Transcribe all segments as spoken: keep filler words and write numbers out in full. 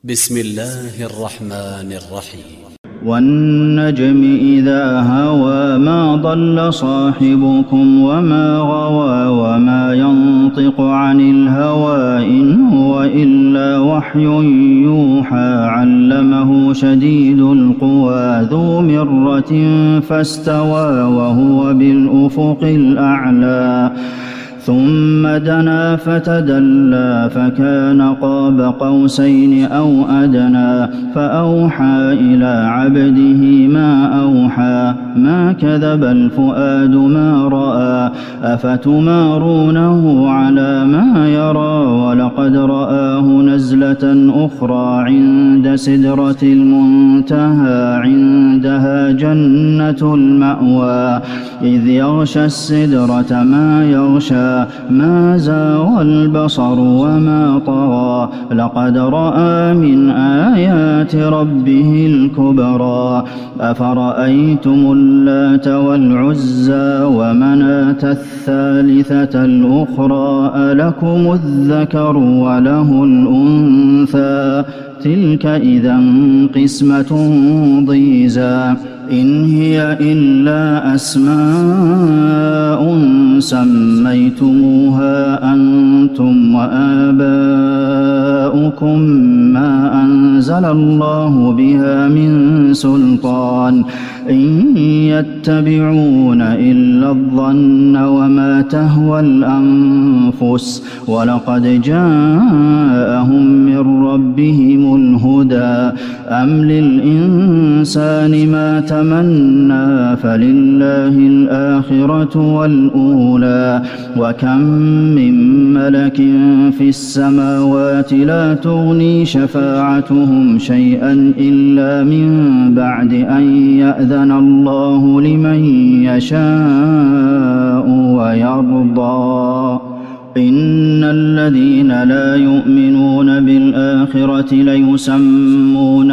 بسم الله الرحمن الرحيم. والنجم إذا هوى ما ضل صاحبكم وما غوى وما ينطق عن الهوى إن هو إلا وحي يوحى علمه شديد القوى ذو مرة فاستوى وهو بالأفق الأعلى ثم دنا فتدلى فكان قاب قوسين أو أدنى فأوحى إلى عبده ما أوحى ما كذب الفؤاد ما رأى أفتمارونه على ما يرى ولقد رآه نزلة أخرى عند سدرة المنتهى عندها جنة المأوى إذ يغشى السدرة ما يغشى ما زاغ البصر وما طغى لقد رأى من آيات ربه الكبرى أفرأيتم اللات والعزى ومناة الثالثة الأخرى ألكم الذكر وله الأنثى تلك إذا قسمة ضيزى إن هي إلا أسماء سميتموها أنتم وآباؤكم ما أنزل الله بها من سلطان إن يتبعون إلا الظن وما تهوى الأنفس ولقد جاءهم من ربهم الهدى أم للإنسان ما تمنى فلله الآخرة والأولى وكم من ملك في السماوات لا تغني شفاعتهم شيئا إلا من بعد أن يأذن الله لمن يشاء ويرضى إن الذين لا يؤمنون بالآخرة ليسمون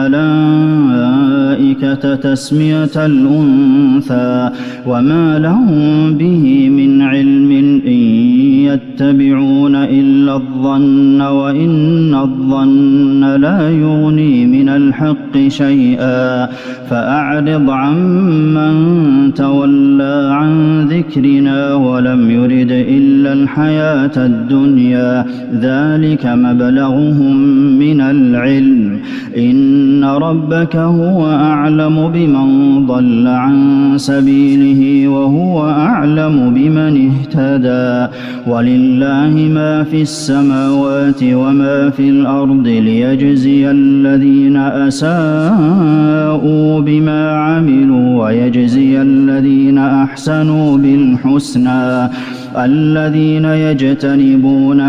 الملائكة تسمية الأنثى وما لهم به من علم إن يتبعون إلا الظن وإن الظن لا يغني من الحق شيئا فأعرض عمن تولى عن ذكرنا ولم يرد إلا الحياة الدنيا ذلك مبلغهم من العلم إن ربك هو أعلم بمن ضل عن سبيله وهو أعلم بمن اهتدى ولله ما في السماوات وما في الأرض ليجزي الذين أساءوا بما عملوا ويجزي الذين أحسنوا بالحسنى الذين يجتنبون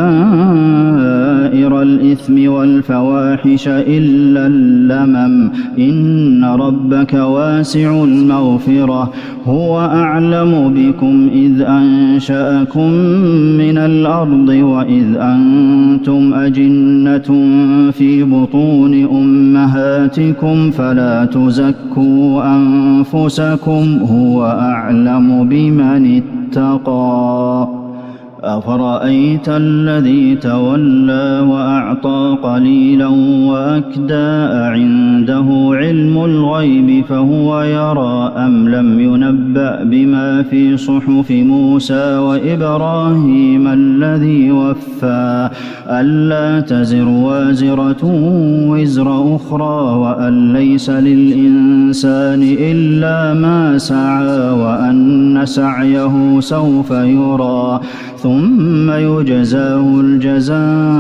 كبائر الإثم والفواحش إلا اللمم إن ربك واسع المغفرة هو أعلم بكم إذ أنشأكم من الأرض وإذ أنتم أجنة في بطون أمهاتكم فلا تزكوا أنفسكم هو أعلم بمن اتقى أفرأيت الذي تولى وأعطى قليلا وأكدى عنده علم الغيب فهو يرى أم لم ينبأ بما في صحف موسى وإبراهيم الذي وفى ألا تزر وازرة وزر أخرى وأن ليس للإنسان إلا ما سعى وأن سعيه سوف يرى ثم يجزاه الجزاء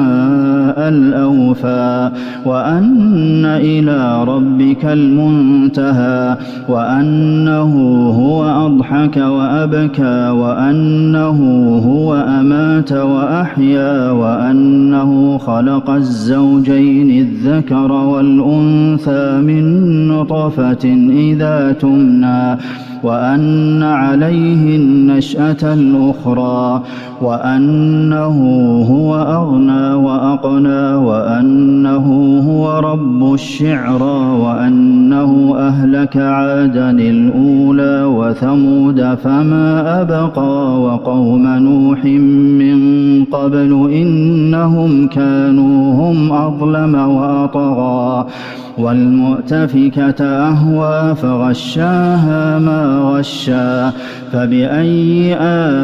الأوفى وأن إلى ربك المنتهى وأنه هو أضحك وأبكى وأنه هو أمات وأحيا وأنه خلق الزوجين الذكر والأنثى من نطفة إذا تمنى وأن عليه النشأة الأخرى وأنه هو أغنى وأقنى وأنه هو رب الشعرى وأنه أهلك عادا الأولى وثمود فما أبقى وقوم نوح من قبل إنهم كانوا هم أظلم وأطغى والمؤتفكة أهوى فغشاها ما غشى فبأي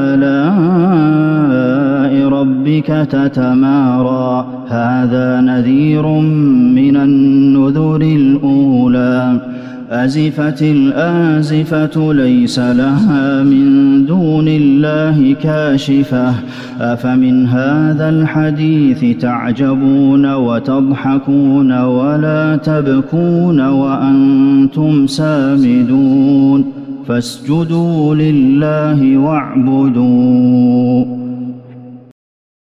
آلاء ربك تتمارى هذا نذير من النذر الأولى أزفت الآزفة ليس لها من دون الله كاشفة أفمن هذا الحديث تعجبون وتضحكون ولا تبكون وأنتم سامدون فاسجدوا لله واعبدوا